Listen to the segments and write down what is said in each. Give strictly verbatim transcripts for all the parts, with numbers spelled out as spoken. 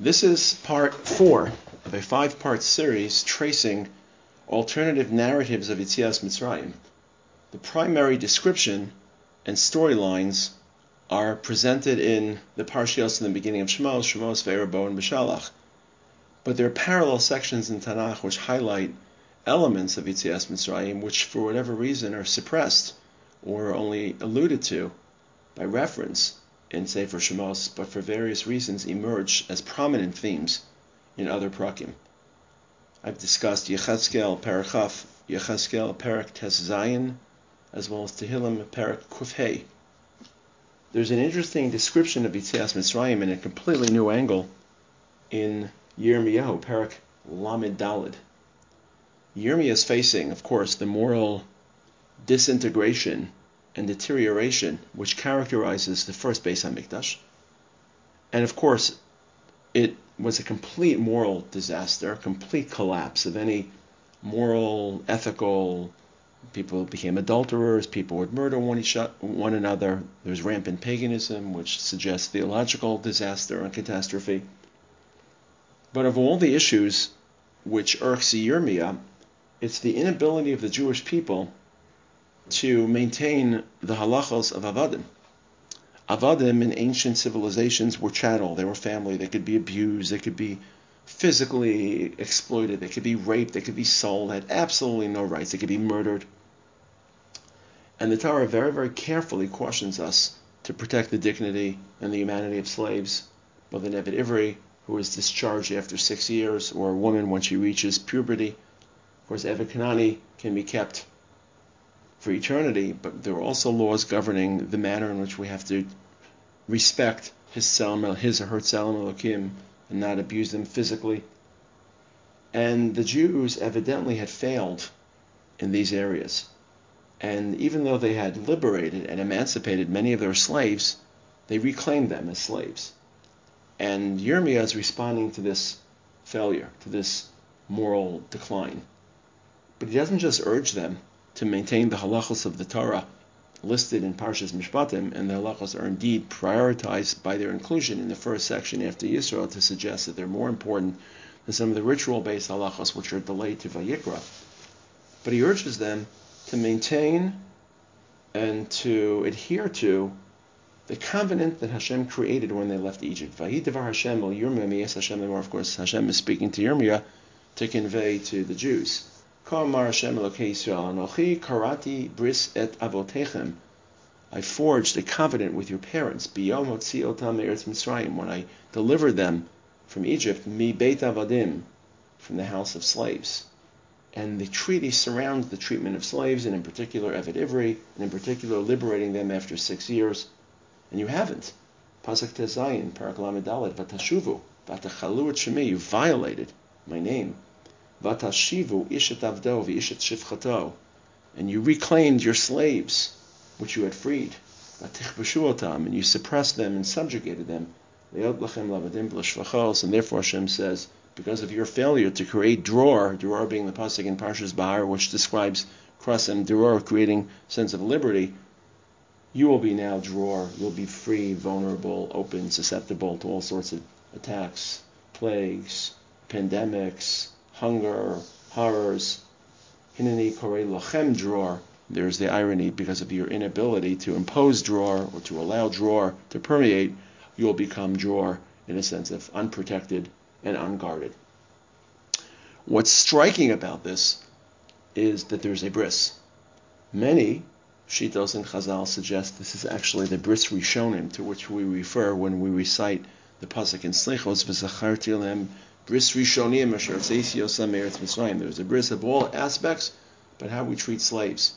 This is part four of a five-part series tracing alternative narratives of Yetzias Mitzrayim. The primary description and storylines are presented in the Parshios in the beginning of Shemos, Shemos, Ve'erbo, and B'Shalach. But there are parallel sections in Tanakh which highlight elements of Yetzias Mitzrayim which, for whatever reason, are suppressed or only alluded to by reference in Sefer Shemos, but for various reasons emerge as prominent themes in other prakim. I've discussed Yechezkel Perek Chaf, Yechezkel Perek Tes Zayin, as well as Tehillim Perek Kuf Hey. There's an interesting description of Yetzias Mitzrayim in a completely new angle in Yirmiyahu Perek Lamed Daled. Yirmiyah is facing, of course, the moral disintegration and deterioration which characterizes the first Beis HaMikdash. And of course, it was a complete moral disaster, complete collapse of any moral, ethical. People became adulterers, people would murder one, one another. There's rampant paganism, which suggests theological disaster and catastrophe. But of all the issues which irks Yirmiyah, it's the inability of the Jewish people to maintain the halachos of avadim. Avadim in ancient civilizations were chattel, they were family, they could be abused, they could be physically exploited, they could be raped, they could be sold, they had absolutely no rights, they could be murdered. And the Torah very, very carefully cautions us to protect the dignity and the humanity of slaves, both an Eved Ivri, who is discharged after six years, or a woman when she reaches puberty. Of course, Eved Kanani can be kept for eternity, but there are also laws governing the manner in which we have to respect his tzelem, his or her tzelem Elokim, and not abuse them physically. And the Jews evidently had failed in these areas. And even though they had liberated and emancipated many of their slaves, they reclaimed them as slaves. And Yirmiyah is responding to this failure, to this moral decline. But he doesn't just urge them to maintain the halachos of the Torah listed in Parshas Mishpatim, and the halachos are indeed prioritized by their inclusion in the first section after Yisro to suggest that they're more important than some of the ritual-based halachos which are delayed to Vayikra. But he urges them to maintain and to adhere to the covenant that Hashem created when they left Egypt. Vayi devar Hashem el Yirmiyah miyes Hashem lemor. Of course, Hashem is speaking to Yirmiyah to convey to the Jews. K'amar Hashem Elokei Yisrael, Anochi karati bris et avotechem. I forged a covenant with your parents, biyom hotzi otam me'eretz Mitzrayim, when I delivered them from Egypt, mi beit avadim, from the house of slaves. And the treaty surrounds the treatment of slaves, and in particular Eved Ivri, and in particular liberating them after six years. And you haven't. Pasuk Tes Zayin, Perek Lamed Daled, Vatashuvu, Vatachalu et Shemi, you violated my name. Vatashivu ishet avdo v'ishet shifchato, and you reclaimed your slaves, which you had freed. Vatichbashu otam, and you suppressed them and subjugated them. Leod lachem lavadim b'lashvachos, and therefore Hashem says, because of your failure to create dror, dror being the pasuk in Parshas Bahar, which describes krasem, dror creating sense of liberty, you will be now dror, you'll be free, vulnerable, open, susceptible to all sorts of attacks, plagues, pandemics, hunger, horrors. Hineni korei lachem dror. There's the irony, because of your inability to impose dror or to allow dror to permeate, you will become dror in a sense of unprotected and unguarded. What's striking about this is that there's a bris. Many Shitos and Chazal suggest this is actually the bris rishonim to which we refer when we recite the pasuk in Slichos v'zacharti lehem bris rishonim asher tzeis yosem me'eretz Mitzrayim. There's a bris of all aspects, but how we treat slaves.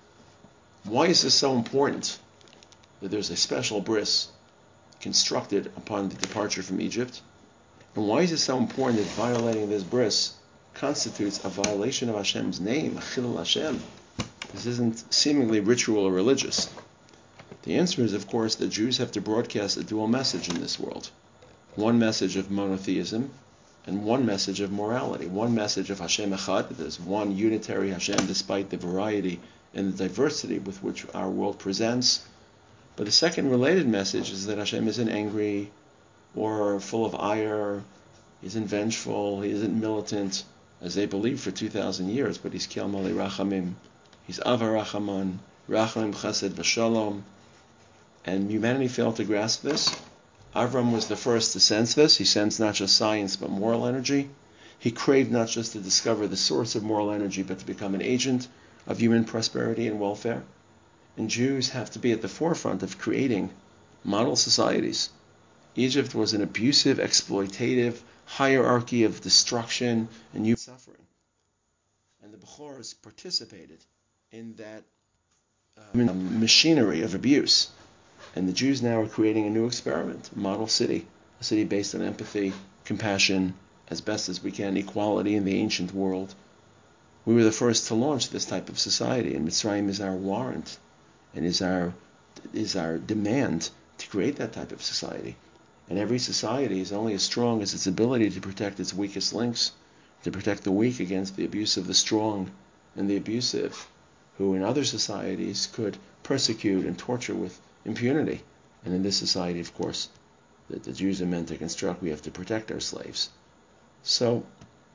Why is this so important that there's a special bris constructed upon the departure from Egypt? And why is it so important that violating this bris constitutes a violation of Hashem's name, Chilul Hashem? This isn't seemingly ritual or religious. The answer is, of course, that Jews have to broadcast a dual message in this world. One message of monotheism and one message of morality. One message of Hashem Echad, that there's one unitary Hashem despite the variety and the diversity with which our world presents. But the second related message is that Hashem isn't angry or full of ire. He isn't vengeful. He isn't militant, as they believed for two thousand years. But he's Kel Malei Rachamim. He's Ava Rachaman, Rachamim Chesed V'Shalom. And humanity failed to grasp this. Avram was the first to sense this. He sensed not just science, but moral energy. He craved not just to discover the source of moral energy, but to become an agent of human prosperity and welfare. And Jews have to be at the forefront of creating model societies. Egypt was an abusive, exploitative hierarchy of destruction and human suffering. And the Bechors participated in that um, machinery of abuse. And the Jews now are creating a new experiment, a model city, a city based on empathy, compassion, as best as we can, equality in the ancient world. We were the first to launch this type of society, and Mitzrayim is our warrant and is our is our demand to create that type of society. And every society is only as strong as its ability to protect its weakest links, to protect the weak against the abuse of the strong and the abusive, who in other societies could persecute and torture with impunity. And in this society, of course, that the Jews are meant to construct, we have to protect our slaves. So,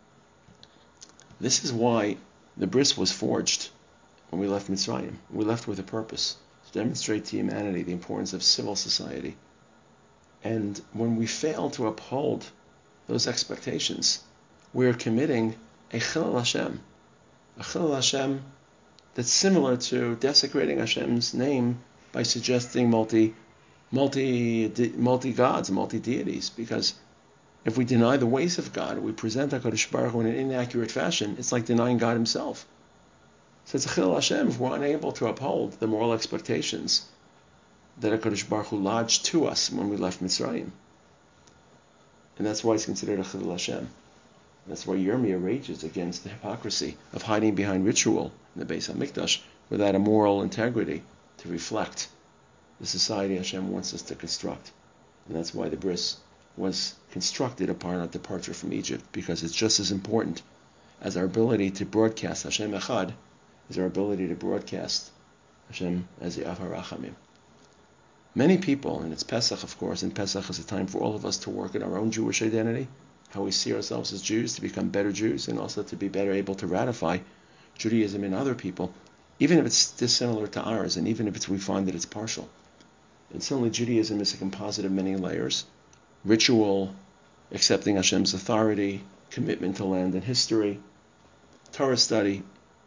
this is why the bris was forged when we left Mitzrayim. We left with a purpose, to demonstrate to humanity the importance of civil society. And when we fail to uphold those expectations, we are committing a chilul Hashem, a chilul Hashem that's similar to desecrating Hashem's name by suggesting multi, multi, multi gods, multi deities. Because if we deny the ways of God, we present HaKadosh Baruch Hu in an inaccurate fashion, it's like denying God Himself. So it's a chilul Hashem if we're unable to uphold the moral expectations that HaKadosh Baruch Hu lodged to us when we left Mitzrayim. And that's why it's considered a chilul Hashem. That's why Yirmiyah rages against the hypocrisy of hiding behind ritual in the Beis HaMikdash without a moral integrity to reflect the society Hashem wants us to construct. And that's why the bris was constructed upon our departure from Egypt, because it's just as important as our ability to broadcast Hashem Echad, is our ability to broadcast Hashem as the Av HaRachamim. Many people, and it's Pesach, of course, and Pesach is a time for all of us to work at our own Jewish identity, how we see ourselves as Jews, to become better Jews, and also to be better able to ratify Judaism in other people, even if it's dissimilar to ours, and even if it's, we find that it's partial. And certainly Judaism is a composite of many layers: ritual, accepting Hashem's authority, commitment to land and history, Torah study.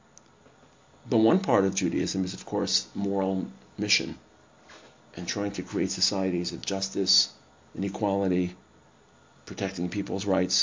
But one part of Judaism is, of course, moral mission, and trying to create societies of justice and equality, protecting people's rights.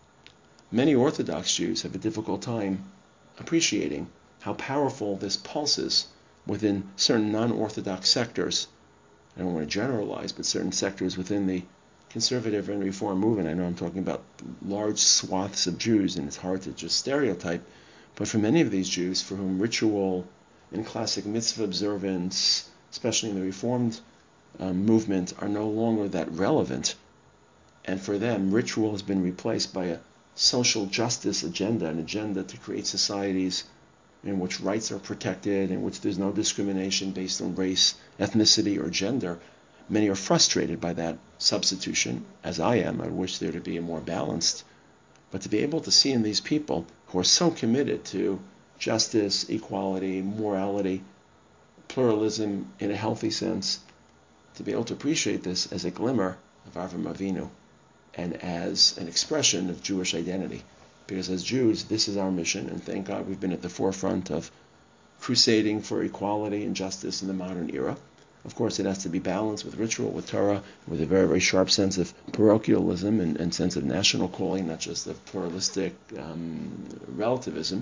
Many Orthodox Jews have a difficult time appreciating how powerful this pulses within certain non-Orthodox sectors. I don't want to generalize, but certain sectors within the conservative and reform movement. I know I'm talking about large swaths of Jews, and it's hard to just stereotype, but for many of these Jews for whom ritual and classic mitzvah observance, especially in the Reformed um, movement, are no longer that relevant. And for them, ritual has been replaced by a social justice agenda, an agenda to create societies in which rights are protected, in which there's no discrimination based on race, ethnicity, or gender. Many are frustrated by that substitution, as I am. I wish there to be a more balanced. But to be able to see in these people who are so committed to justice, equality, morality, pluralism in a healthy sense, to be able to appreciate this as a glimmer of Avram Avinu and as an expression of Jewish identity. Because as Jews, this is our mission, and thank God we've been at the forefront of crusading for equality and justice in the modern era. Of course, it has to be balanced with ritual, with Torah, with a very, very sharp sense of parochialism and, and sense of national calling, not just of pluralistic um, relativism.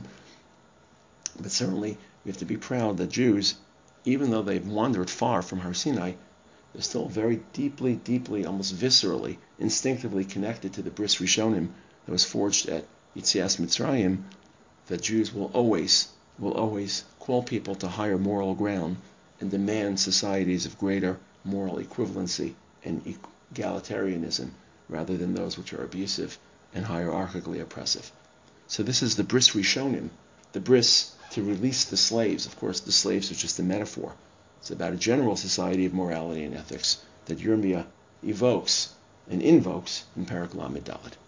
But certainly, we have to be proud that Jews, even though they've wandered far from Har Sinai, they're still very deeply, deeply, almost viscerally, instinctively connected to the Bris Rishonim that was forged at Yetzias Mitzrayim, that Jews will always, will always call people to higher moral ground and demand societies of greater moral equivalency and egalitarianism, rather than those which are abusive and hierarchically oppressive. So this is the Bris Rishonim, the bris to release the slaves. Of course, the slaves are just a metaphor. It's about a general society of morality and ethics that Yirmiyah evokes and invokes in Perek Lamed Daled.